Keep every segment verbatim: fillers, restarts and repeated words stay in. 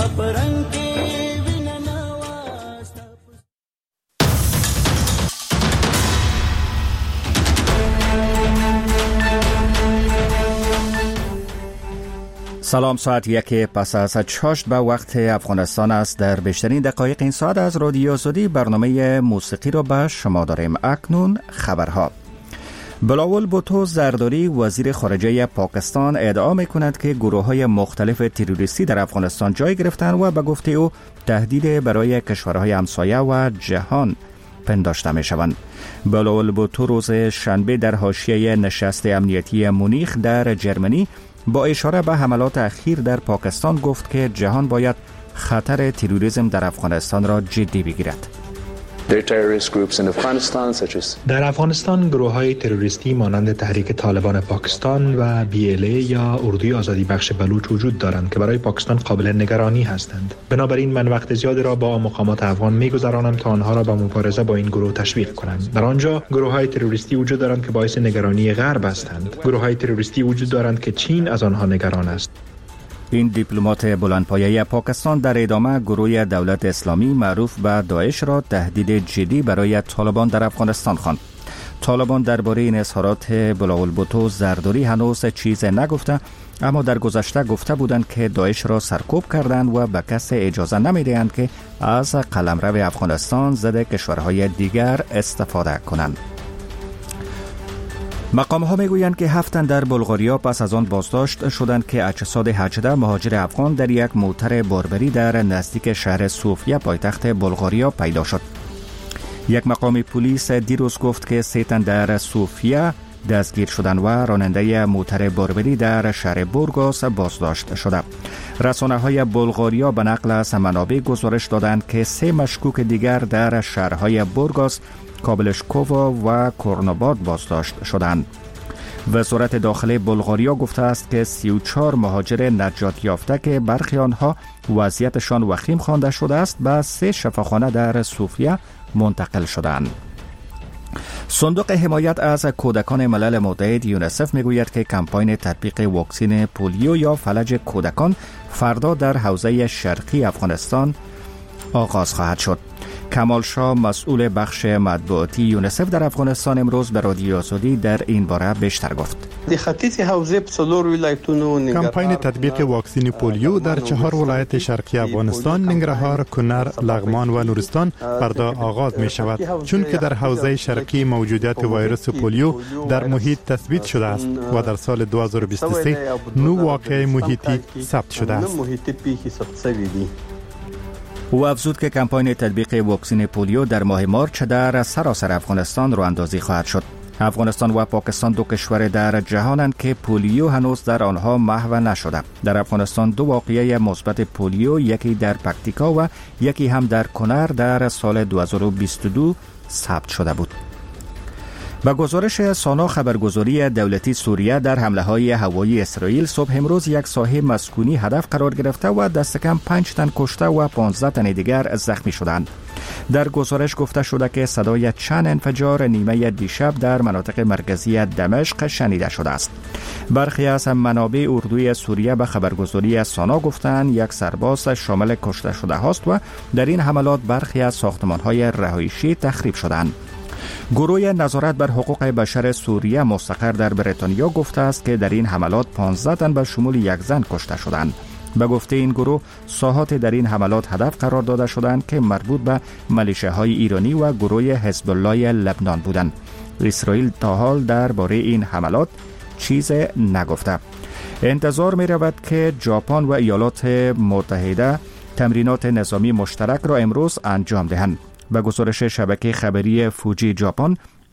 سلام، ساعت یک پس از چاشت به وقت افغانستان است. در بیشترین دقایق این ساعت از رادیو آزادی برنامه موسیقی را به شما داریم. اکنون خبرها. بلاول بوتو زرداری وزیر خارجه پاکستان ادعا می‌کند که گروه‌های مختلف تروریستی در افغانستان جای گرفتند و به گفته او تهدید برای کشورهای همسایه و جهان پنداشته می‌شوند. بلاول بوتو روز شنبه در حاشیه نشست امنیتی مونیخ در جرمنی با اشاره به حملات اخیر در پاکستان گفت که جهان باید خطر تروریسم در افغانستان را جدی بگیرد. در افغانستان گروه‌های تروریستی مانند تحریک طالبان پاکستان و بی ال ای یا اردوی آزادی بخش بلوچ وجود دارند که برای پاکستان قابل نگرانی هستند. بنابراین من وقت زیادی را با مقامات افغان می‌گذرانم تا آنها را به مبارزه با این گروه تشویق کنند. در آنجا گروه‌های تروریستی وجود دارند که باعث نگرانی غرب هستند. گروه‌های تروریستی وجود دارند که چین از آنها نگران است. این دیپلمات بلندپایه پاکستان در ادامه گروه دولت اسلامی معروف به داعش را تهدید جدی برای طالبان در افغانستان خواند. طالبان درباره این اظهارات بلاول بوتو زرداری هنوز چیز نگفته، اما در گذشته گفته بودند که داعش را سرکوب کردند و به کسی اجازه نمی‌دهند که از قلمرو افغانستان ضد کشورهای دیگر استفاده کنند. مقام ها میگویند که هفت تن در بلغاریا پس از آن بازداشت شدند که اجساد هجده مهاجر افغان در یک موتر باربری در نزدیک شهر صوفیه پایتخت بلغاریا پیدا شد. یک مقام پلیس دیروز گفت که سه تن در صوفیه دستگیر شدند و راننده موتر باربری در شهر بورگاس بازداشت شده. رسانه های بلغاریا به نقل از منابع گزارش دادند که سه مشکوک دیگر در شهرهای بورگاس، کابلشکووا و کرنوباد بازداشت شدند. وزارت داخلی بلغاریا گفته است که سی و چهار مهاجر نجات یافته که برخی آنها وضعیتشان وخیم خوانده شده است به سه شفاخانه در صوفیه منتقل شدند. صندوق حمایت از کودکان ملل متحد یونیسف میگوید که کمپاین تطبیق واکسن پولیو یا فلج کودکان فردا در حوزه شرقی افغانستان آغاز خواهد شد. کمال شاه مسئول بخش مطبوعاتی یونیسف در افغانستان امروز به رادیو آزادی در این باره بیشتر گفت. کمپاین تطبیق واکسن پولیو در چهار ولایت شرقی افغانستان، ننگرهار، کنر، لغمان و نورستان فردا آغاز می شود، چون که در حوزه شرقی موجودیت ویروس پولیو در محیط تثبیت شده است و در سال دو هزار و بیست و سه نو واقعه محیطی ثبت شده است. او افزود که کمپاین تطبیق واکسن پولیو در ماه مارچ در سراسر افغانستان راه اندازی خواهد شد. افغانستان و پاکستان دو کشور در جهانند که پولیو هنوز در آنها محو نشده. در افغانستان دو واقعه مثبت پولیو، یکی در پکتیکا و یکی هم در کنر، در سال دو هزار و بیست و دو ثبت شده بود. با گزارش سانا خبرگزاری دولتی سوریه در حمله‌های هوایی اسرائیل صبح امروز یک ساحه مسکونی هدف قرار گرفته و دست کم پنج تن کشته و پانزده تن دیگر زخمی شدند. در گزارش گفته شده که صدای چند انفجار نیمه دیشب در مناطق مرکزی دمشق شنیده شده است. برخی از منابع اردوی سوریه به خبرگزاری سانا گفتند یک سرباز شامل کشته شده هاست و در این حملات برخی از ساختمان‌های رهایشی تخریب شدند. گروه نظارت بر حقوق بشر سوریه مستقر در بریتانیا گفته است که در این حملات پانزده تن به شمول یک زن کشته شدند. به گفته این گروه ساحات در این حملات هدف قرار داده شدند که مربوط به ملیشه‌های ایرانی و گروه حزب الله لبنان بودند. اسرائیل تا حال درباره این حملات چیز نگفته. انتظار می رود که ژاپن و ایالات متحده تمرینات نظامی مشترک را امروز انجام دهند. به گزارش شبکه خبری فوجی ژاپن،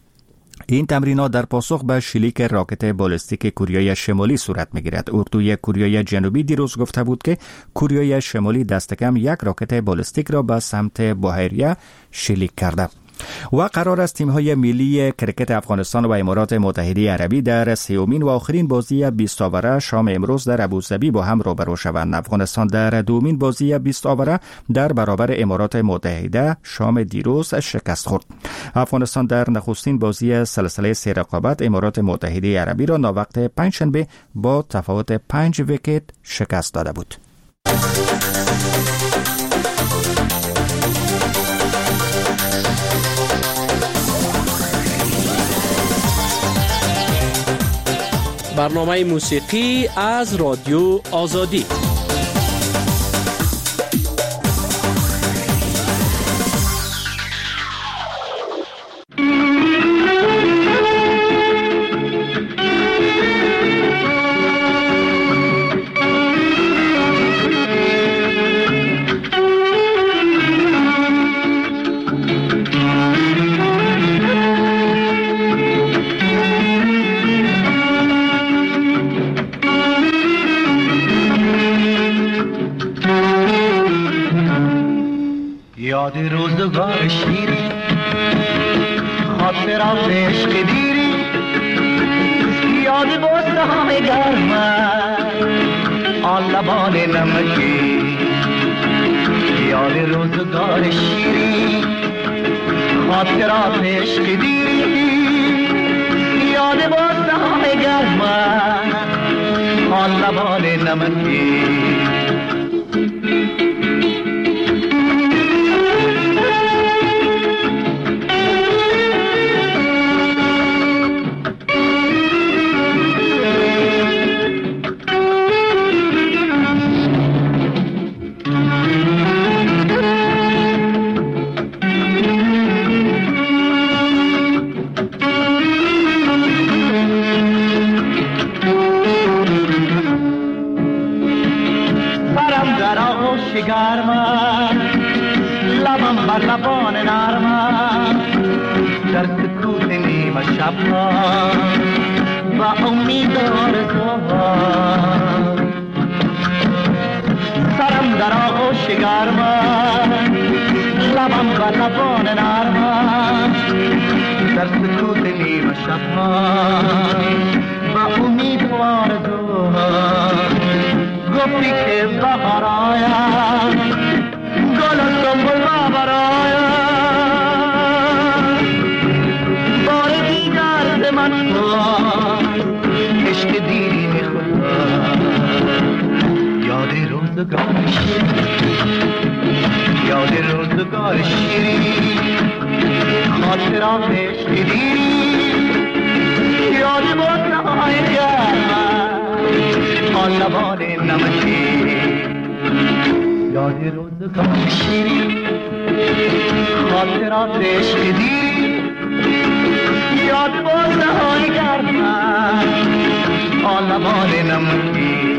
این تمرینات در پاسخ به شلیک راکت بالستیک کره شمالی صورت می‌گیرد. اردوی کره جنوبی دیروز گفته بود که کره شمالی دست کم یک راکت بالستیک را به سمت بحیره شلیک کرده. و قرار است تیم‌های ملی کرکت افغانستان و امارات متحده عربی در سومین و آخرین بازی بیست آوره شام امروز در ابوظبی با هم روبرو شوند. افغانستان در دومین بازی بیست آوره در برابر امارات متحده شام دیروز شکست خورد. افغانستان در نخستین بازی سلسله سه رقابت امارات متحده عربی را ناوقت پنجشنبه با تفاوت پنج ویکت شکست داده بود. برنامه موسیقی از رادیو آزادی. یاد روزگار شیری خاطرات عشق دیری یاد بوسه های گرم آن لبان نمکی یاد روزگار شیری خاطرات عشق دیری یاد بوسه های گرم آن لبان نمکی گرمم لبم بر لبان نرمم در سکوت نیمه شبها و امید آرزوها سرم در آغوش گرمم لبم بر لبان نرمم در سکوت نیمه شبها و امید آرزوها گفتی که بهار آید گل و سنبل و براید بار دیگر ز من خواست عشق دیری میخورد یاد روزگار شیری یاد روزگار شیری خاطرات عشق دیری یاد بوسه های گرم آن لبان نمکی یاد روزگار شیری خاطرات عشق دیری یاد بوسه های گرم آن لبان نمکی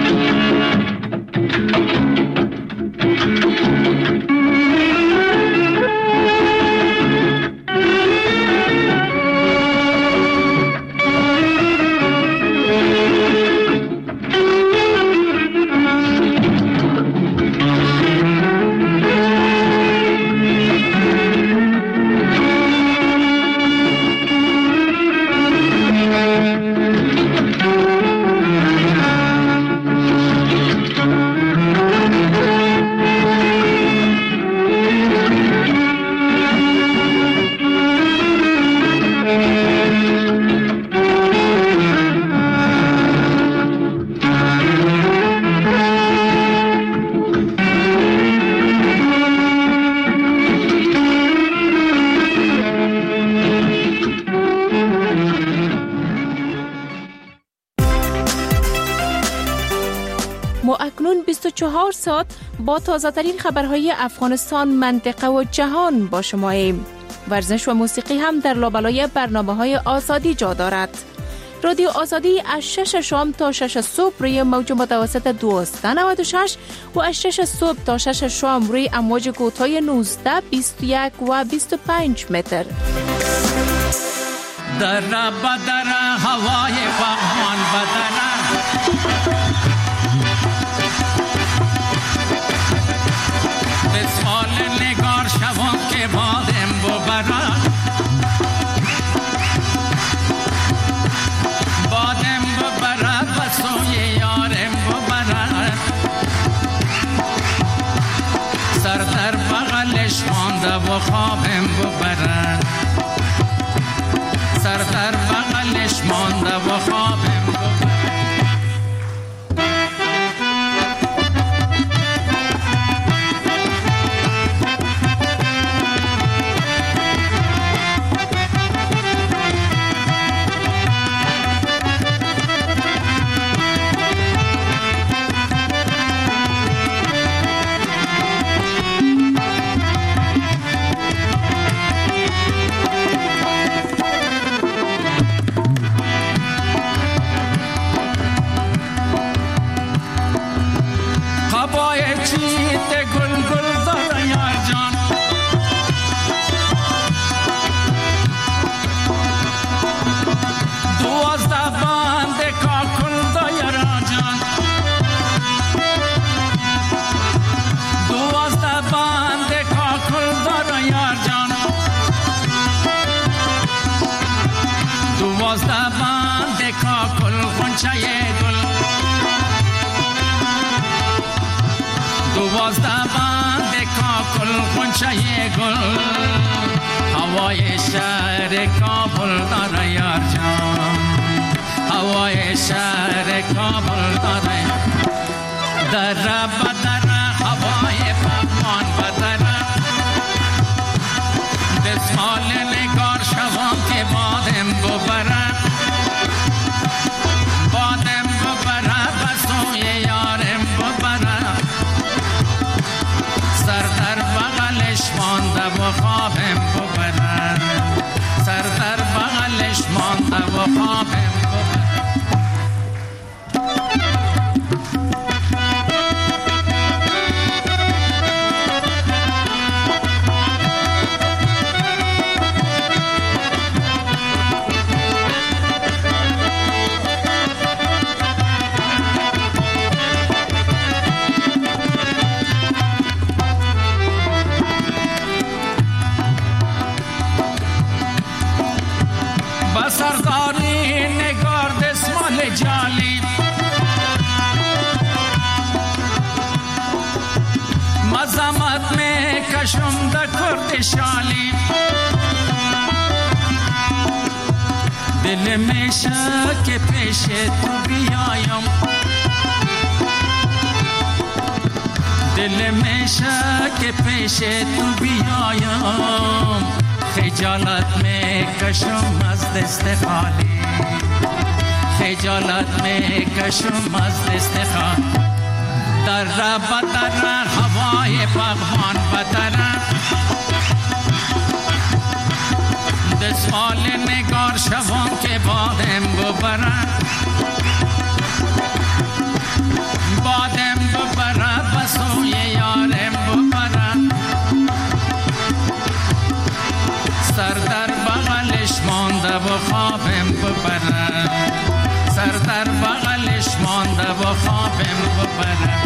بیست و چهار ساعت با تازه ترین خبرهای افغانستان، منطقه و جهان با شماییم. ورزش و موسیقی هم در لابلای برنامه‌های آزادی جا دارد. رادیو آزادی از شش شام تا شش صبح روی موج متوسط دویست و نود و شش و از شش صبح تا شش شام روی امواج کوتاه نوزده، بیست و یک و بیست و پنج متر. در بدر هوای فغان بدر بسال نگار شوان که بادم ببرد بادم ببرد و سوی یارم ببرد سر در بغلش مانده و خوابم ببرد سر در بغلش مانده و خوابم ببرد دوازده بند کاکل غنچه گل هوای شهر کابل داره یار جان هوای شهر کابل داره در بدر هوای پاکمان بدر دستمال نگار شوام که بادم ببره بادم ببره بسوی یارم ببره سر در بغلش مانده و خوابم ببره سر در بغلش مانده و خوابم ببره سرداری نگار دستمال جالی مزمت میں کشم دا کرد شالی دل میں شک پیش تو بیایم دل میں شک پیش تو بیایم خجالت میں کشم از دست خالی خجالت میں کشم از دست خالی در بدر هوای پاکمان بدر دستمال نگار شوام که بادم ببره بادم ببره بسوی یارم ببره سر در بغلش مانده و خوابم ببره سر در بغلش مانده و خوابم ببره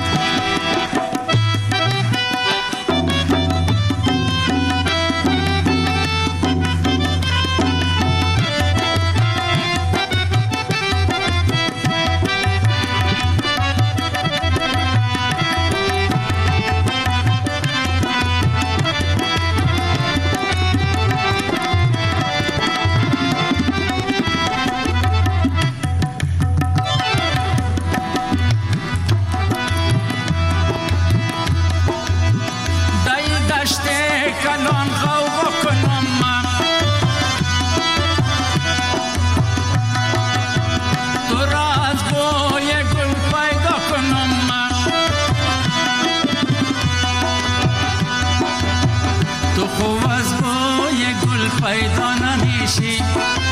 پیدا نمیشی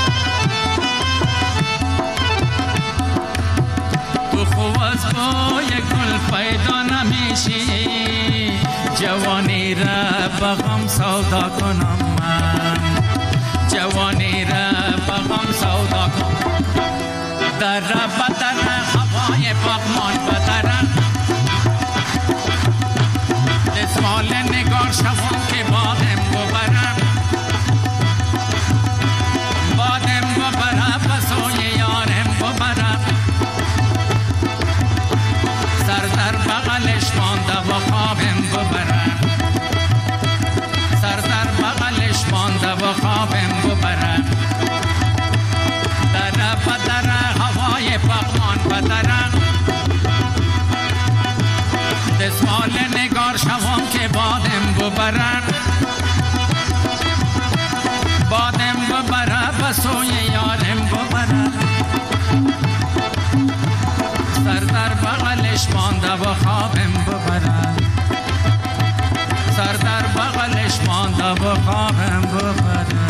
تو خوب از بوی گل پیدا نمیشی جوانی را بغم سودا کنم من جوانی را بغم سودا کنم در بدر هوای پاکمان بدر دستمال نگار شوام که بادم ببرم بادم ببره بسوی یارم ببره سر در بغلش مانده و خوابم ببره سر در بغلش مانده و خوابم ببره در بدر هوای پاکمان بدره دستمال نگار شوام که بادم ببره بادم ببره بسوی یارم ببره سر در بغلش مانده و خوابم ببره سر در بغلش مانده و خوابم ببره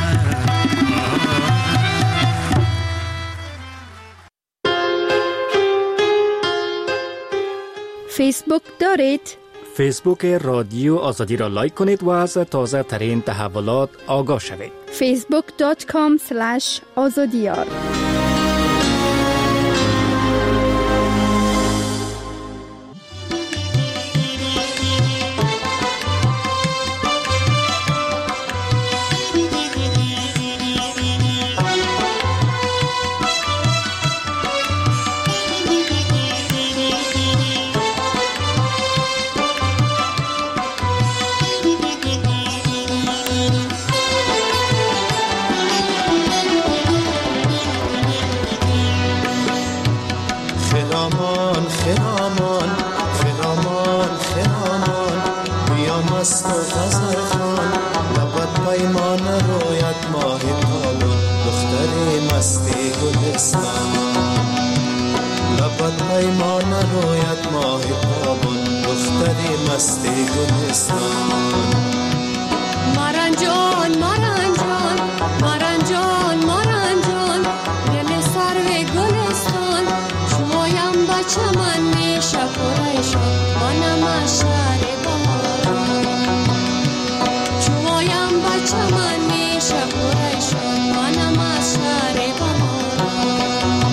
فیسبوک دارید؟ فیسبوک رادیو آزادی را لایک کنید و از تازه ترین تحولات آگاه شوید. فیسبوک دات کام اسلش آزادیار خرامان خرامان خرامان خرامان بیا مست و غزل خوان لبت پیمان رویت ماه تابان دختری مستی گلستان لبت پیمان رویت ماه تابان دختری مستی گلستان مارنجان مارنجان مارنجان مارنجان دل سرو گلستان شمایم بچه من میشه پرایشان منم شهر بهاران شمایم بچه من میشه پرایشان منم شهر بهاران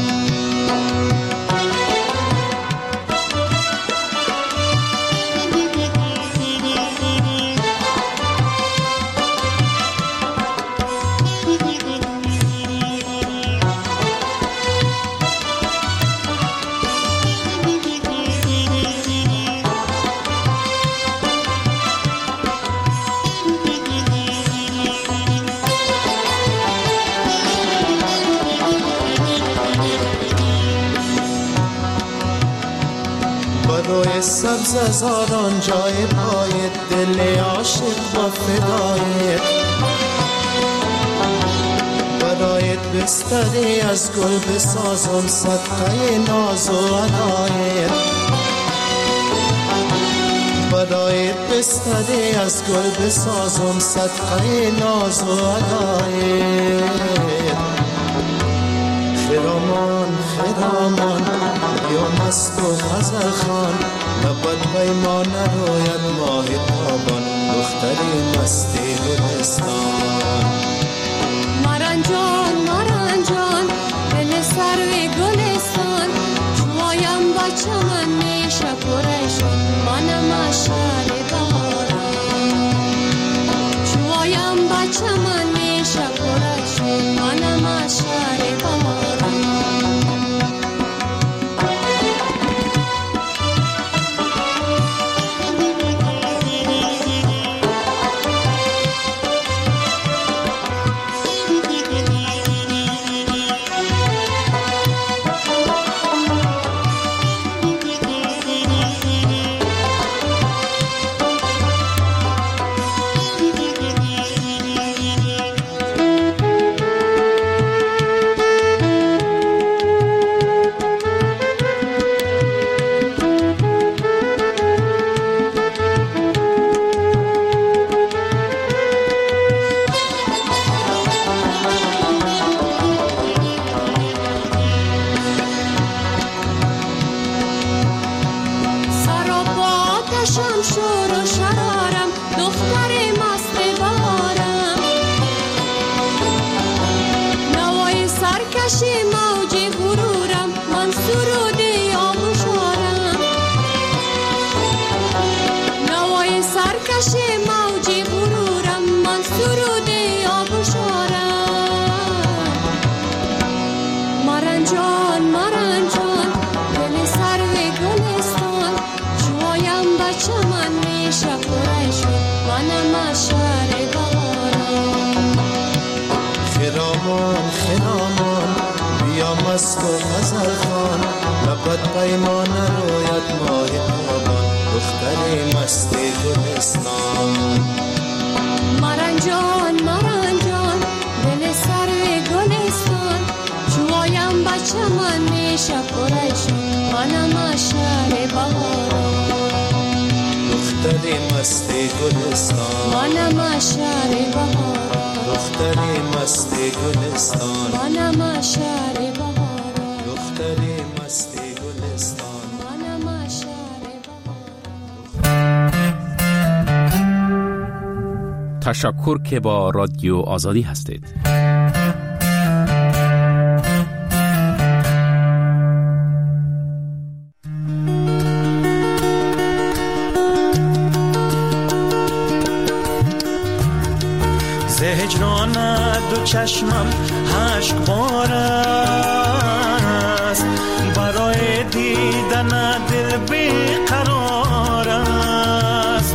سبز زاران جای پای دل عاشق با فدایت برایت بستری از گل بسازم صدقه ناز و عنایت برایت بستری از گل بسازم صدقه ناز و عنایت خرامان خرامان یا مست و غزل خوان لبت پیمان رویت ماه تابان دختری مستی گلستان مارنجان مارنجان دل سرو گلستان شمایم بچه من میشه پرایشان منم شهر بهاران شمایم بچه من میشه پرایشان منم شهر بهاران مست و غزل خوان لبت پیمان رویت ماه تابان دختری مستی گلستان مارنجان مارنجان دل سرو گلستان شمایم بچه من میشه پرایشان منم شهر بهاران دختری مستی گلستان منم شهر بهاران دختری مستی گلستان منم شهر بهاران دختری مستی گلستان منم شهر بهاران. تشکر که با رادیو آزادی هستید. هجرانت دو چشمم عشق بار است برای دیدن دل بیقرار است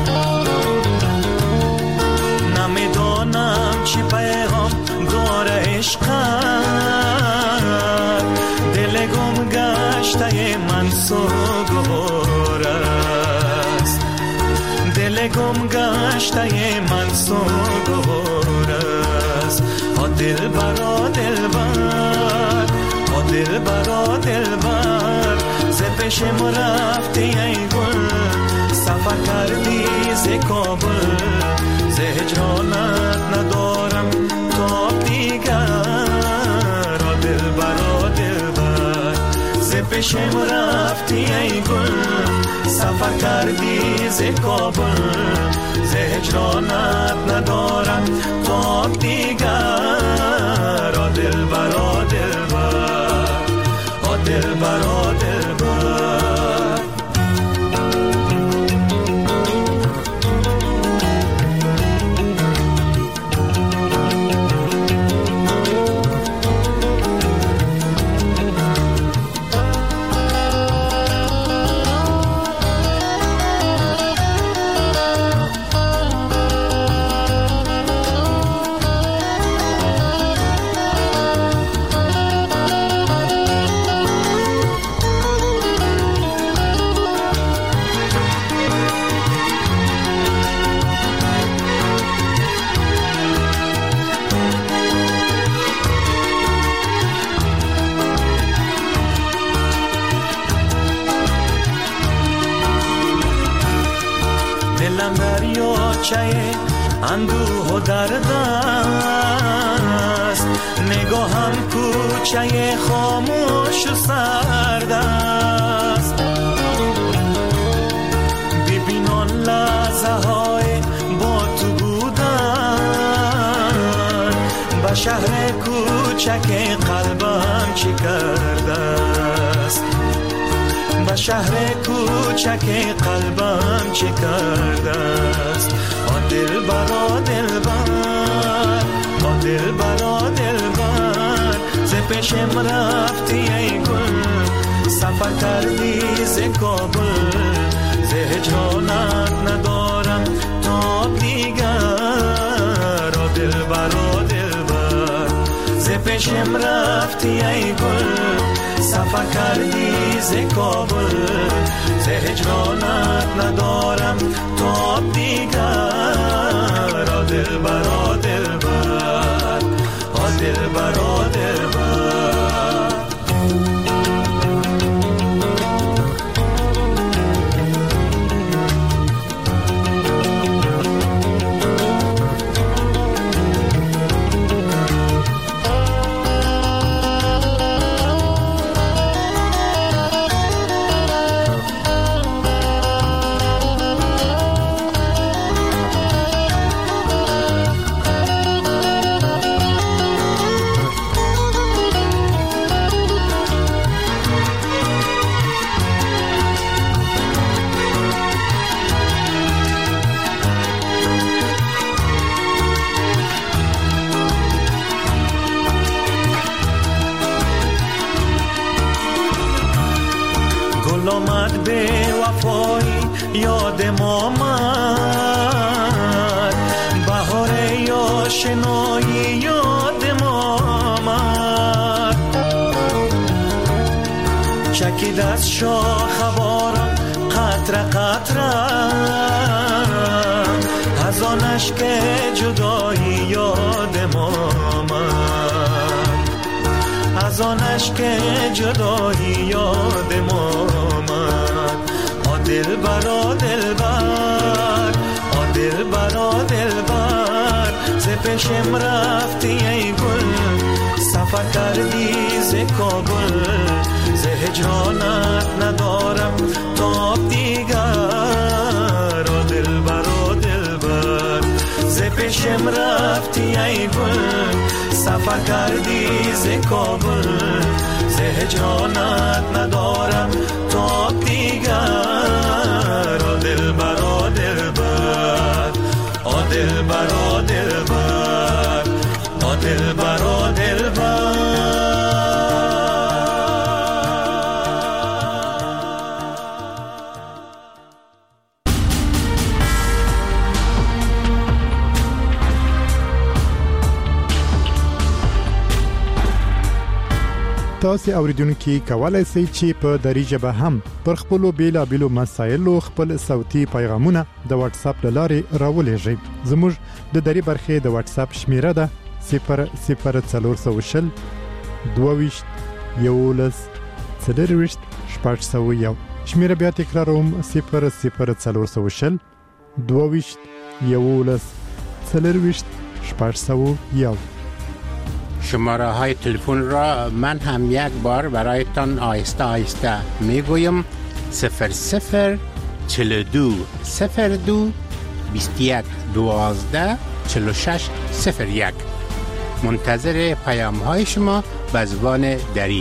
نمیدانم چی پیغام داره عشقت دل گم گشت گشته من سوگوار است، دل گم گشته من سوگوار است. آ دل برا دل بر، آ دل برا دل بر، ز پیشم رفتی ای گل، سفر کردی ز کابل، ز هجرانت ندارم تاب دیگر. آ دل برا دل بر، ز پیشم رفتی ای گل، سفر کردی ز کابل، ز هجرانت ندارم تاب دیگر. آ دل برا دل بر، آ دل برا دل بر. دلم دریاچه اندوه و درد است، نگاهم کوچه خاموش و سرد است. ببین آن لحظه های با تو بودن، به شهر کوچک قلبم چی کرده است، به شهر کوچک قلبم چه کرده است. آ دل برا دل بر، آ دل برا دل بر، ز پیشم رفتی ای گل، سفر کردی ز کابل، ز هجرانت ندارم تاب دیگر. آ دل برا دل بر، ز پیشم رفتی ای گل، سفر کردی ز کابل، ز هجرانت ندارم تاب دیگر. آ دل برا دل بر، آ دل برا دل بر. آمد به وفایی یادم آمد، بهار آشنایی یادم آمد. چکید از شاخ باران قطره قطره، از آن اشک جدایی یادم آمد، از آن اشک جدایی یادم آمد. آ دل برا دل بر، آ دل برا دل بر، ز پیشم رفتی ای گل، سفر کردی ز کابل، ز هجرانت ندارم تاب دیگر. آ دل برا دل بر، ز پیشم رفتی ای گل، سفر کردی ز کابل، ز هجرانت ندارم تاب دیگر. آ دل برا دل بر، آ دل برا دل بر، آ دل برا دل بر. تاسو اوریدونکو کولای شئ چې په دری ژبه هم پر خپل بیلابېلو مسایلو خپل صوتي پیغامونه د واتس اپ لارې راولېږئ. زموږ د دری برخې د واتس اپ شمیره ده صفر صفر څلور سوه شل دوه یولس څلرویشت شپږ سوه یو. شمیره بیا تکراروم صفر صفر څلور سوه شل دوه یولس څلرویشت شپږ سوه یو. شماره های تلفن را من هم یک بار برایتان آهسته آهسته میگویم. صفر صفر چل دو صفر دو بیست یک دوازده چل و شش صفر یک. منتظر پیام های شما به زبان دری.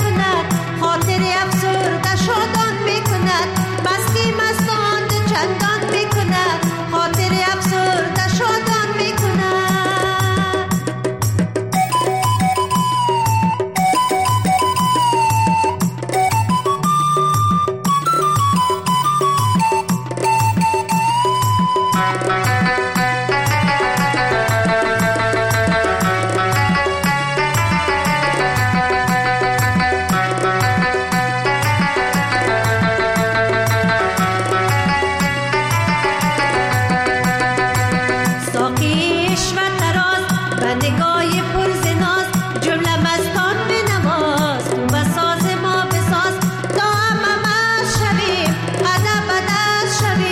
چندان